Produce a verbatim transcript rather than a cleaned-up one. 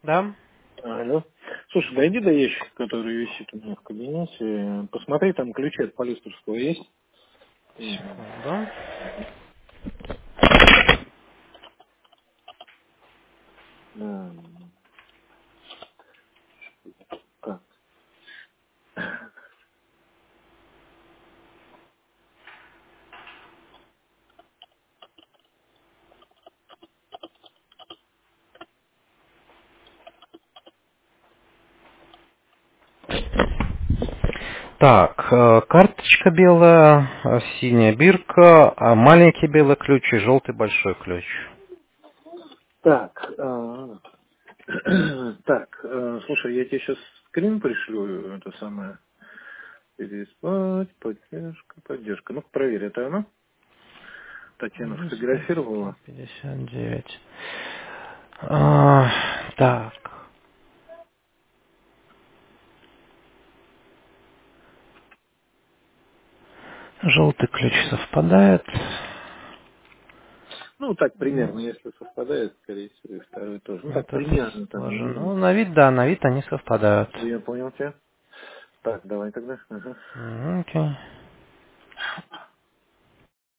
Да? Алло. Слушай, дойди до ящика, который висит у меня в кабинете. Посмотри, там ключи от Полистерского есть. М, Секунду. да. Так. Так, э, карточка белая, э, синяя бирка, а маленький белый ключ и желтый большой ключ. Так, а, так, э, слушай, я тебе сейчас скрин пришлю, это самое, переслать, поддержка, поддержка. Ну-ка, проверь, это оно? Татьяна Лизбовский, фотографировала. пятьдесят девять. А, так, желтый ключ совпадает. Ну, так М, примерно, если совпадает, скорее всего, и второй тоже. Ну, так Этот примерно там, тоже. минимум. Ну, на вид, да, на вид они совпадают. Я понял тебя. Так, давай тогда. Ага. М, Окей.